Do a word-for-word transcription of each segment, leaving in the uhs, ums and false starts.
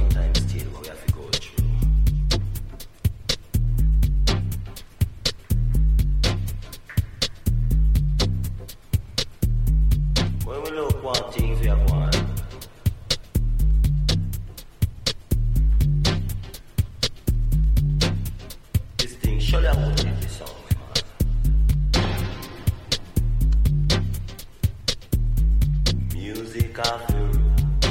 sometimes still what we have to go through. When we look what things we have won, this thing surely I won't leave this song, man. Music of the room.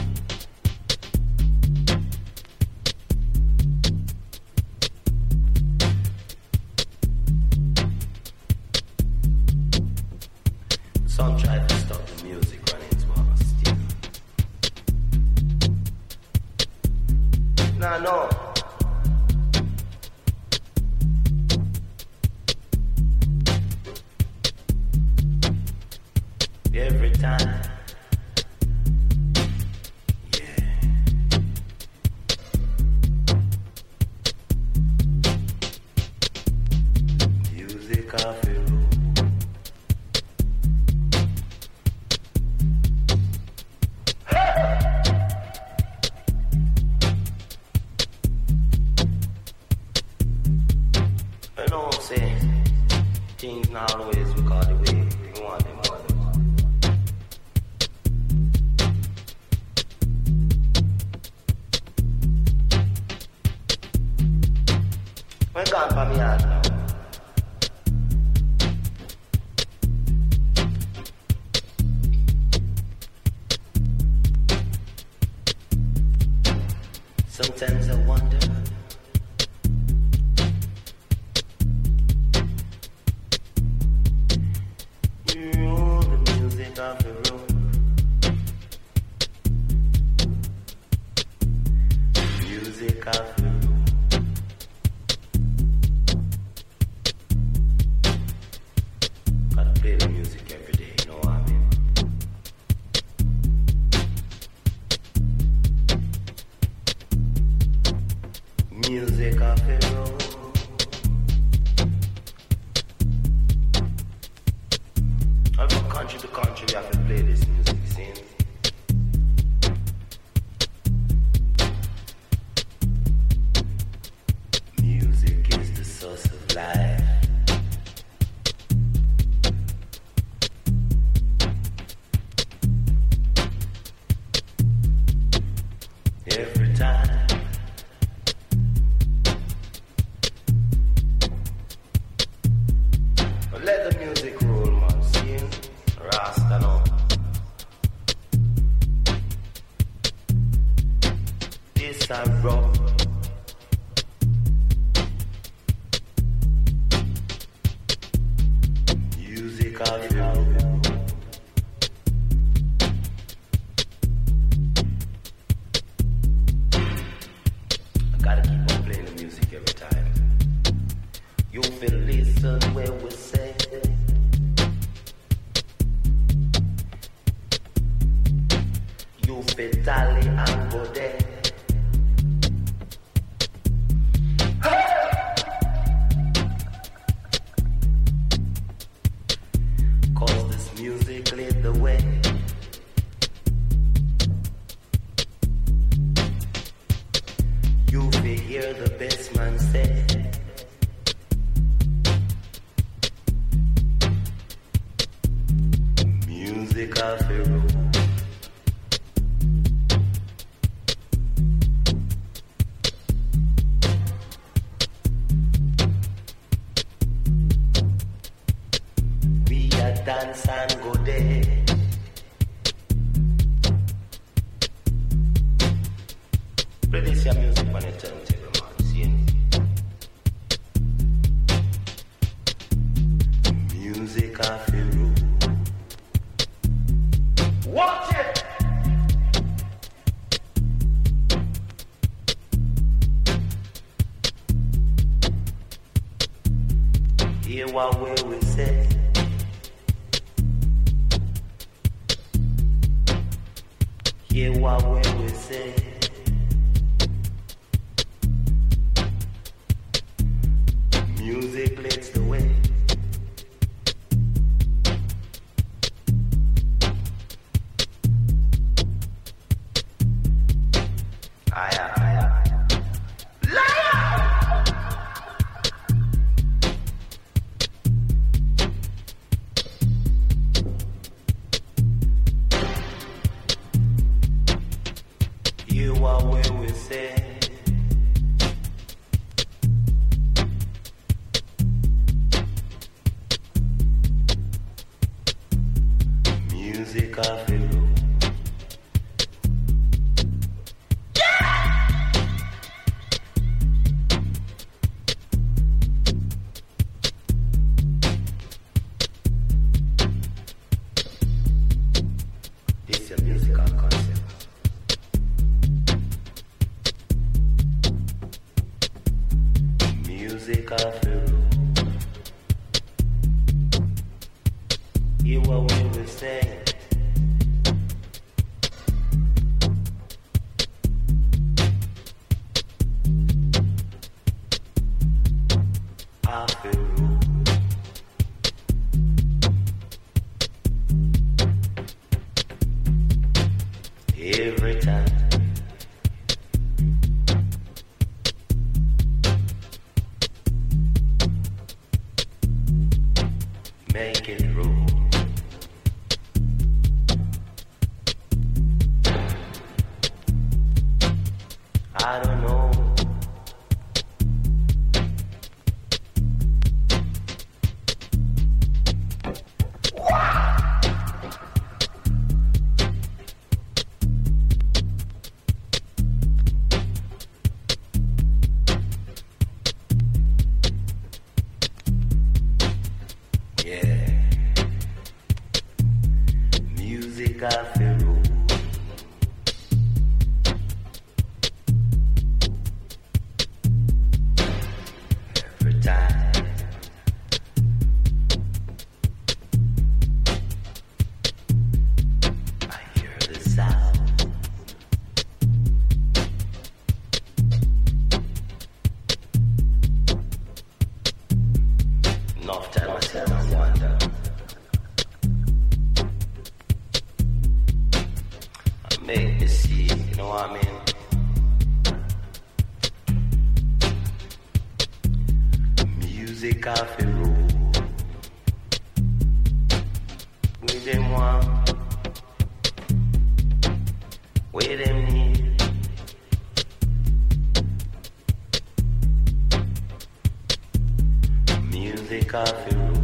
Some try to stop the music running to our still. Nah, no. Every time. Yeah. Music of the room. I know what I'm saying. Things not always record the way you want them on. When gone for me out now. Sometimes I wonder. Of the room. Music of the room. Gotta play the music every day, you know what I mean? Music of the room. From country to country, we have to play this music, you see? Music is the source of life. Every time. But let the music roll, man. See? Rasta no. This I rock. Music of the room. I gotta keep on playing the music every time. You feel listen when we say. You fit tally and go there. Cause this music lead the way. You will hear the best man say. Music of the room. Dance and go there. Play this your music on a turntable, man. See? Music of the room. Watch it! Hear what we say. Hear what we say. Music leads the way. Aye, aye. Music of the room. Hear what we were saying. Of the room. Every time. Make it roll. I don't know. Of the room. Every time I hear the sound, enough time I sit and wonder. Make me see, you know what I mean? Music of the road. With them want, with them need. Music of the road.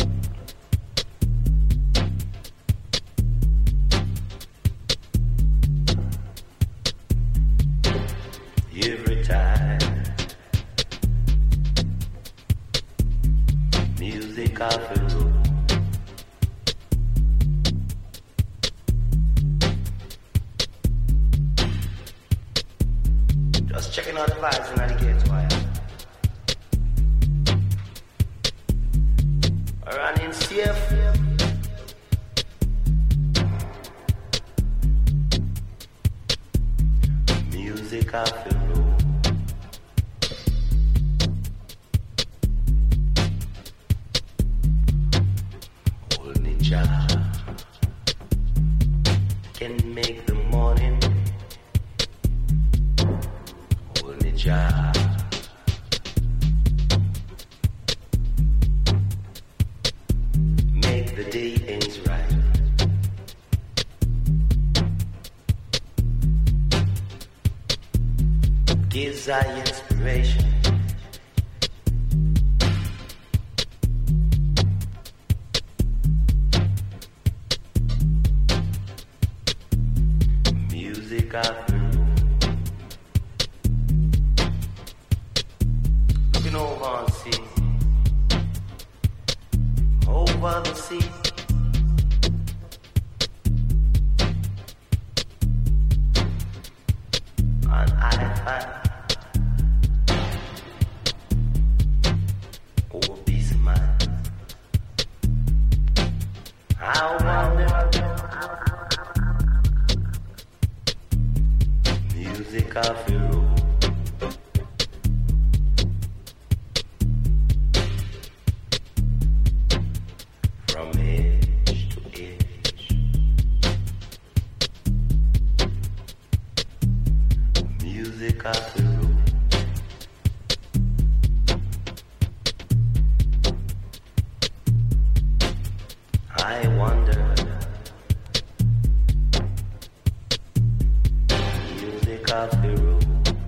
Every time. Music of the road. Just checking out the vibes in the gate wire. Running safe. Music of the road. Only Jah can make the morning. Only Jah make the day ends right. Gives I inspiration. Music of the room. Looking over and see. Over the sea. And I find peace of mind. I wonder. Music of the road. From edge to edge. Music of the road. I wonder. Music of the road.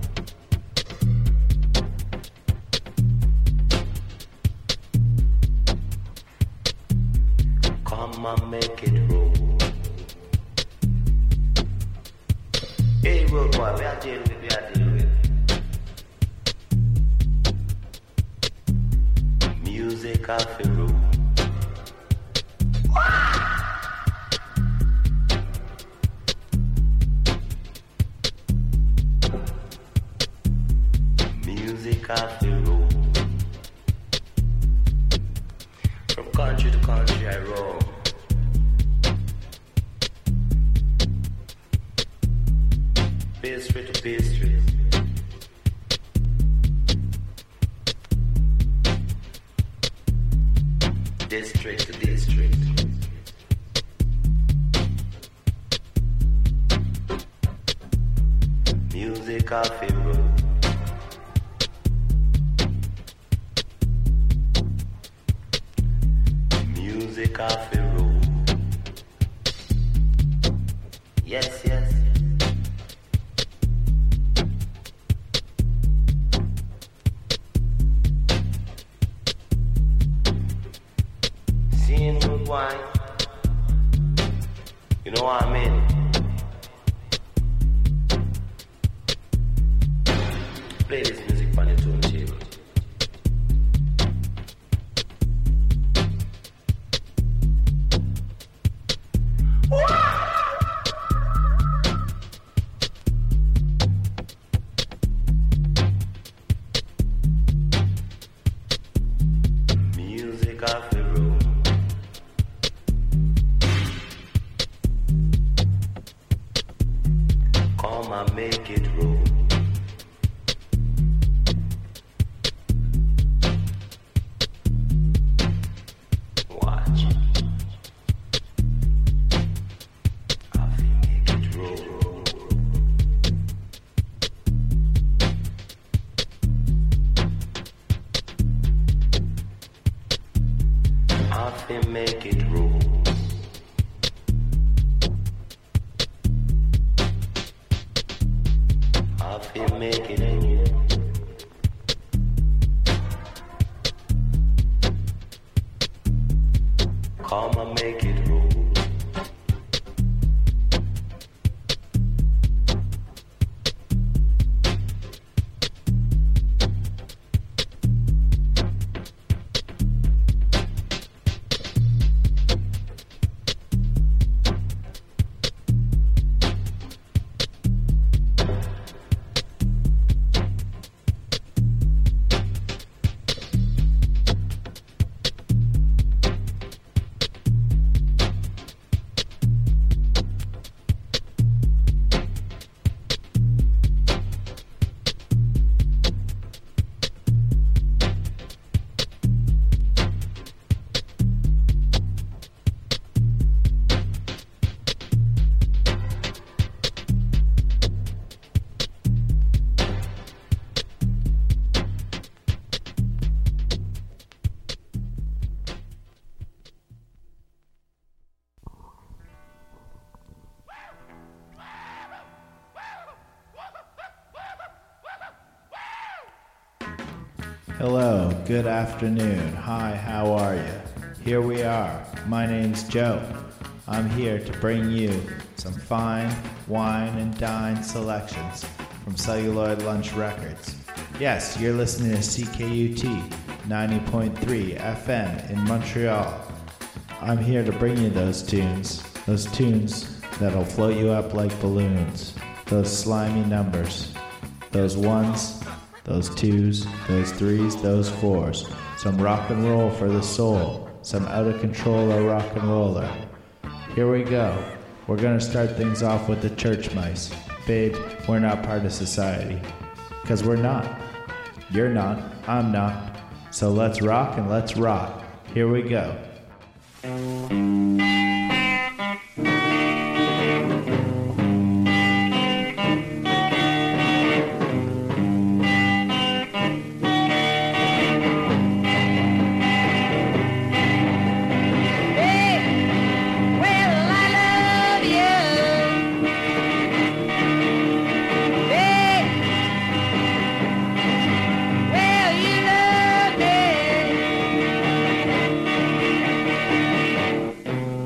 Come and make it roll. Hey, road boy, we are dealing with, we are dealing with. Music of the road. Music of the road. district to district. Music off a road. Music off a road. Yes, yes. Seeing good wine. You know what I mean? Play this music on your turntable. Music off the road. Come and make it roll. Watch. I feel make it roll. I feel make it roll. I feel make it roll. Come and make it roll. Hello, good afternoon. Hi, how are you? Here we are. My name's Joe. I'm here to bring you some fine wine and dine selections from Celluloid Lunch Records. Yes, you're listening to C K U T ninety point three F M in Montreal. I'm here to bring you those tunes, those tunes that'll float you up like balloons, those slimy numbers, those ones, those twos, those threes, those fours. Some rock and roll for the soul. Some out of control rock and roller. Here we go. We're gonna start things off with the church mice. Babe, we're not part of society. Cause we're not. You're not. I'm not. So let's rock and let's rock. Here we go. Well, you love me.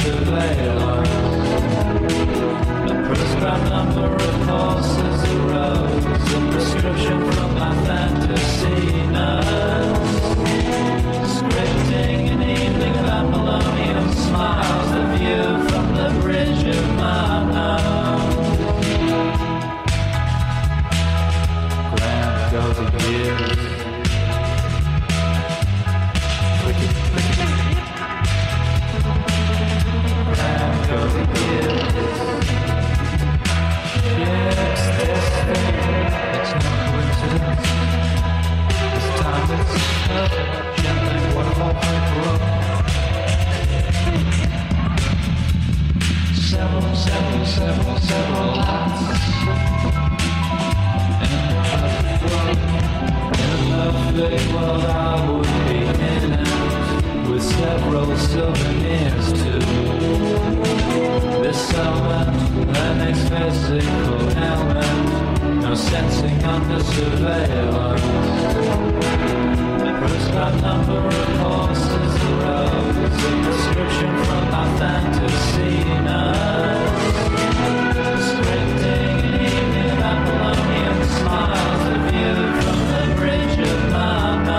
surveillance. A prescribed number of courses arose, a prescription from my fantasy nurse. Scripting an evening of Apollonian smiles, the view from the bridge of Mano. Grand go the years. Clicky, clicky. Grand go the years. Yes, this thing, it's no coincidence. This time it's perfect, gently waterfall paper. Several, several, several, several acts. In a perfect world I would be in it, with several souvenirs too. This element, the next physical element, no sensing under surveillance. A prescribed number of horses arose, a prescription from my fantasy nurse. Scripting an evening of Apollonian smiles, a view from the bridge of Mano.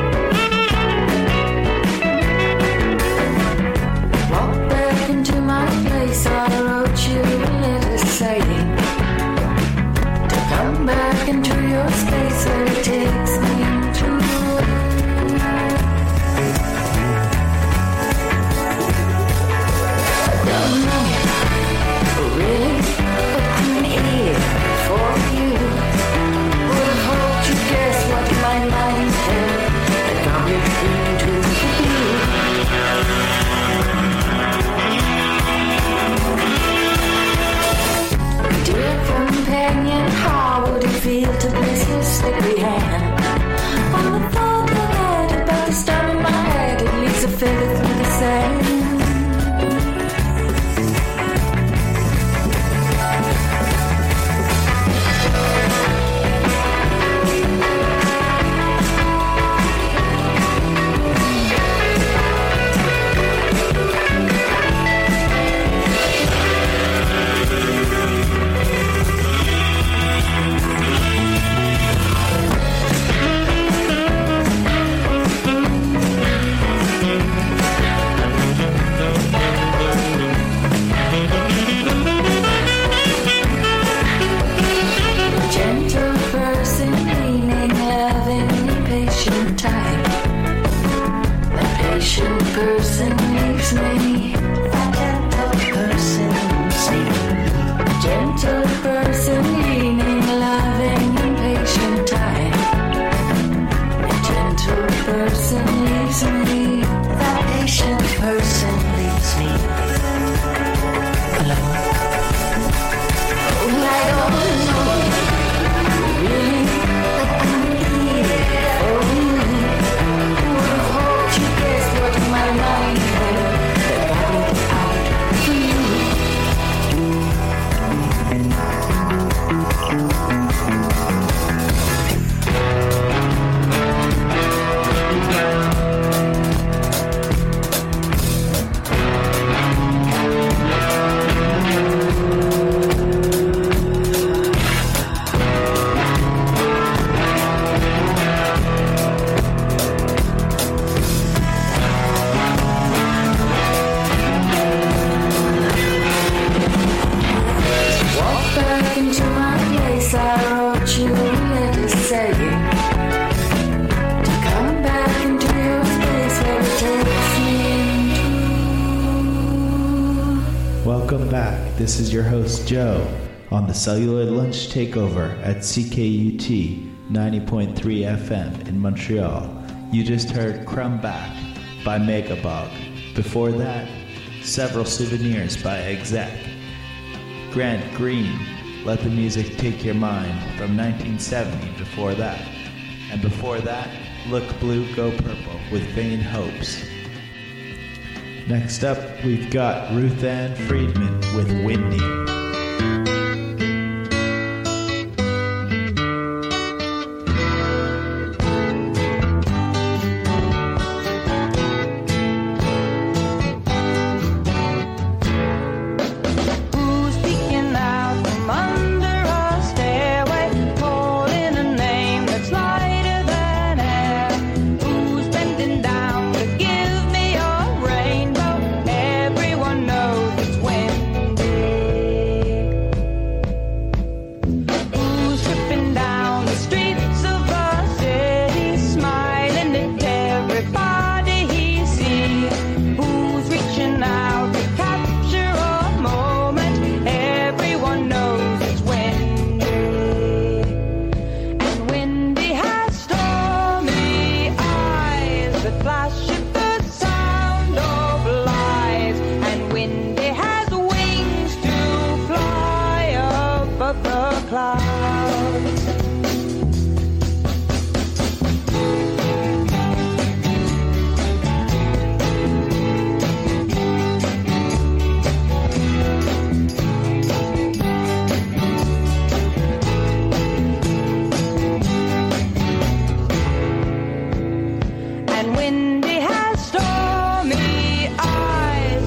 Walk back into my welcome back. This is your host, Joe, on the Celluloid Lunch Takeover at C K U T ninety point three F M in Montreal. You just heard Crumb Back by Megabog. Before that, Several Souvenirs by Exec. Grant Green, Let the Music Take Your Mind from nineteen seventy before that. And before that, Look Blue, Go Purple with Vain Hopes. Next up, we've got Ruth Ann Friedman with Windy.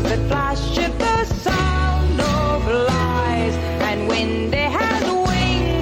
Wind has wings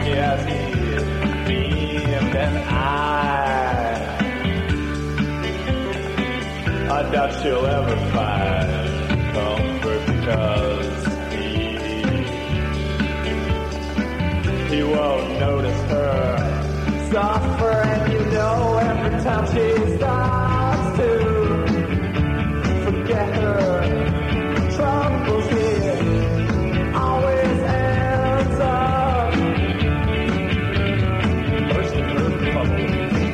lucky as he beamed, and I, I doubt she'll ever find comfort because he, he won't notice her suffer, and you know every time she starts to forget her troubles, here always ends up bursting her bubble.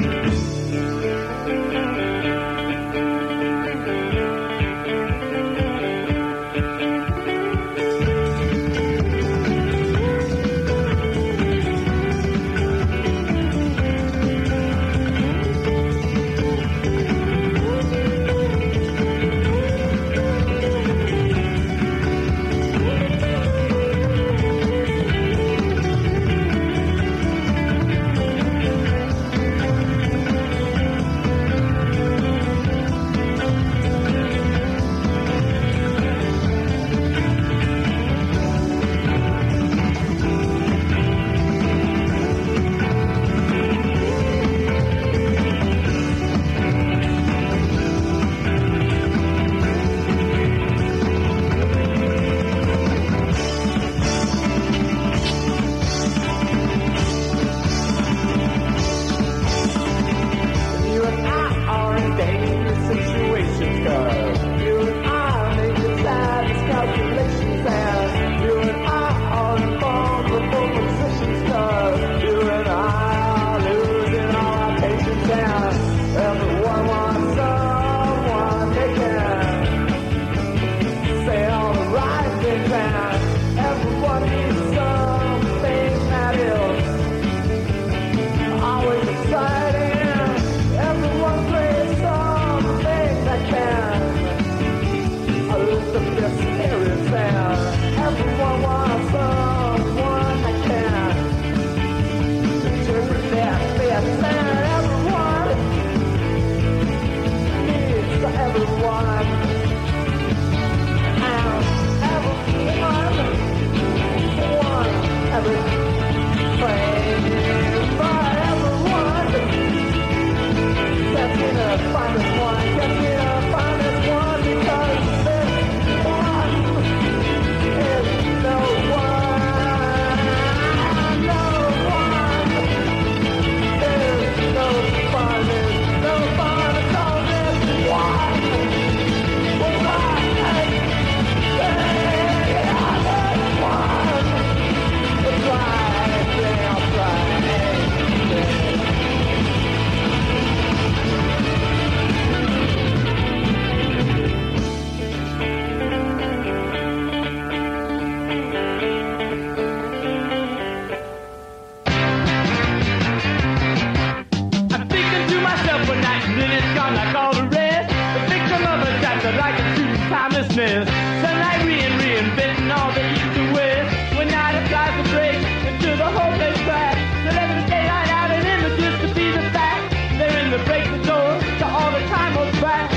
Sunlight re and reinventing all the east and west. When night applies the brakes into the whole place crash. So let the daylight out and images to be the fact. They're in the break the door to all the time goes back.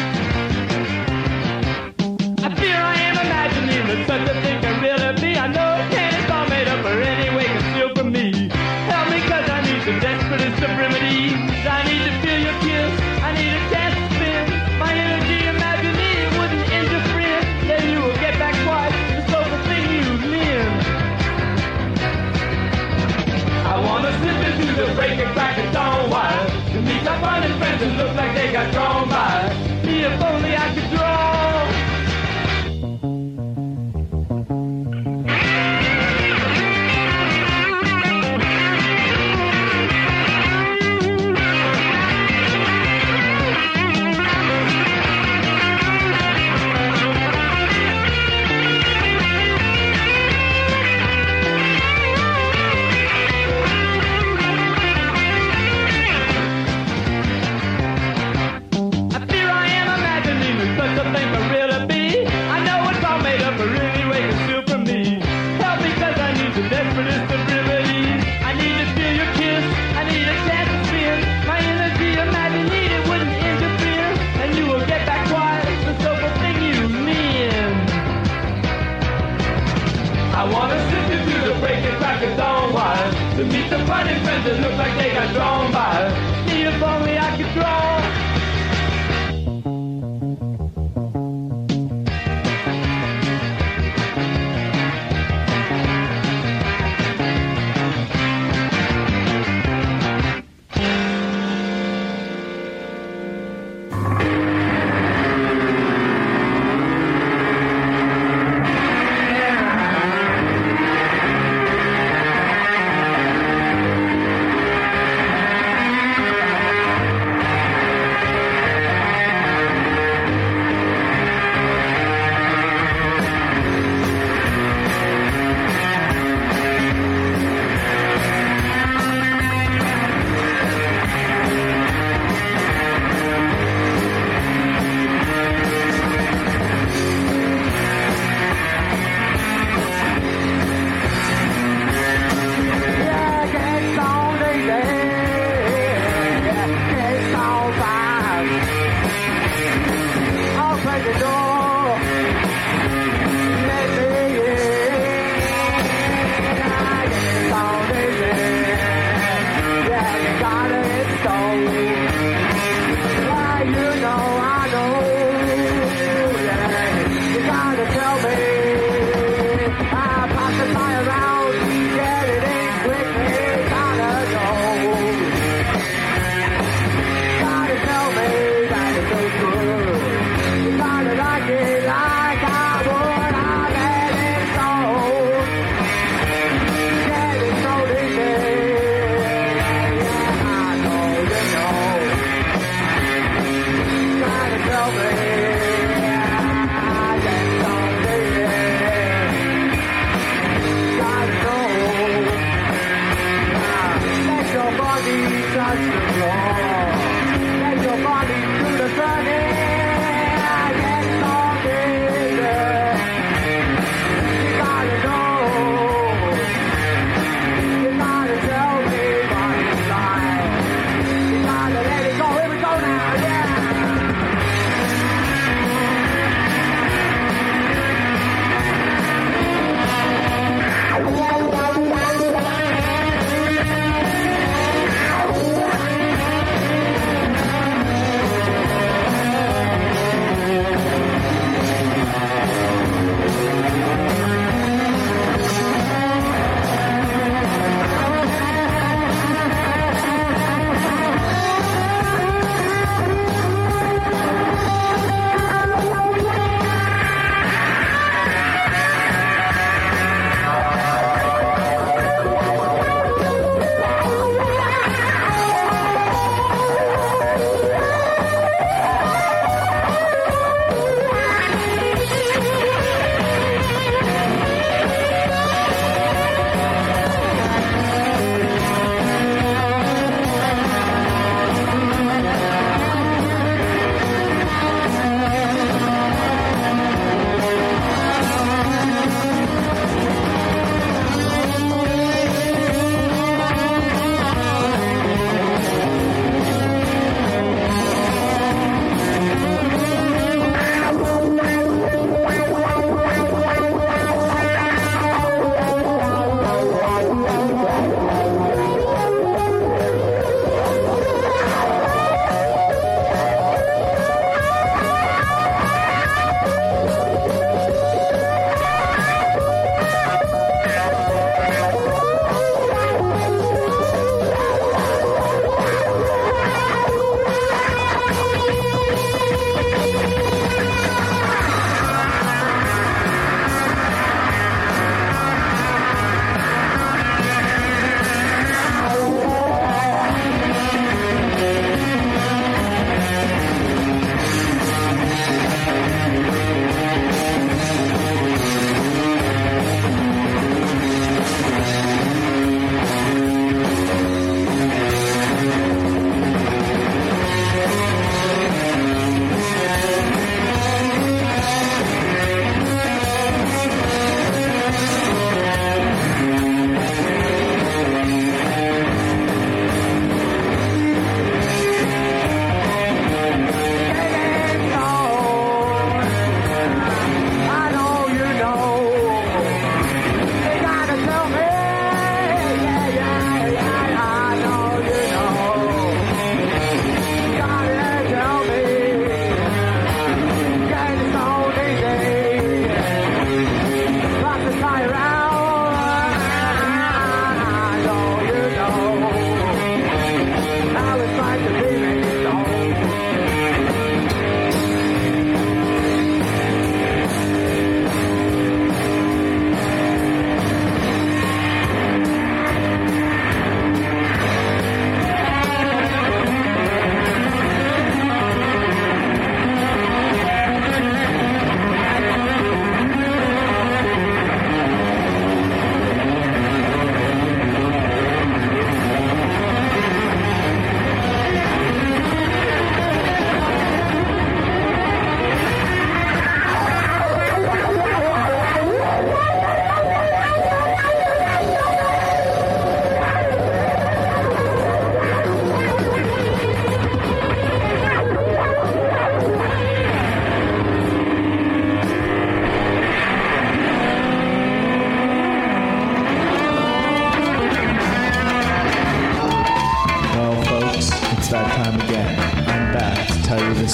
I fear I am imagining that such a thing can really be. I know it can't, it's all made up for any way concealed from me. Help me cause I need the desperatest of remedies. I need to feel your kiss, I need a chance to spin my energy imagining it wouldn't interfere. Then you will get back twice the sober thing you mean. I wanna slip into the break and crack and dawn wire to meet my finding friends and look like they got drawn by me. If only I could draw. I wanna slip into the break and crack the dawn wire. To meet the funny friends that look like they got drawn by. Me, if only I could draw.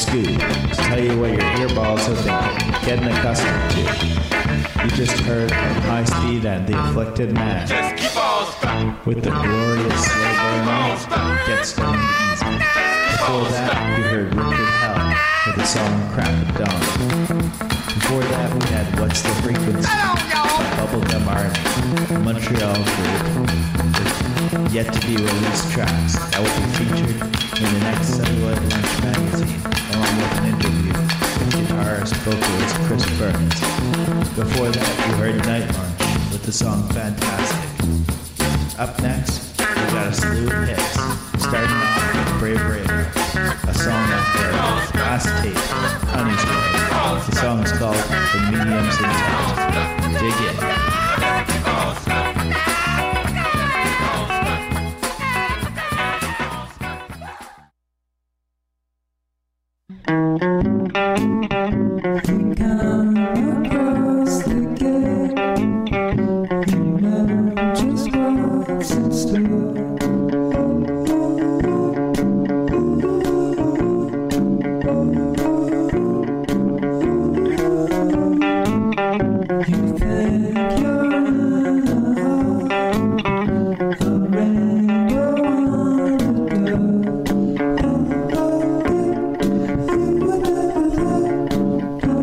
scoop to tell you what your earballs have been getting accustomed to. You just heard from High Speed and The Afflicted Man with the glorious slow burn Get Stoned Easy. Before that, you heard Richard Hell with the song Crack of Dawn. Before that, we had What's the Frequency by Bubblegum Army, Montreal group with yet to be released tracks that will be featured in the next Celluloid Lunch magazine, along with an interview with guitarist vocalist Chris Burns. Before that, you heard Night Lunch with the song Fantastic. Up next, we got a slew of hits, starting off with Brave Radar, a song off their last tape, Honey's Way. The song is called The Medium's Intent. Dig in.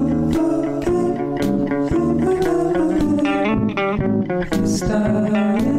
Started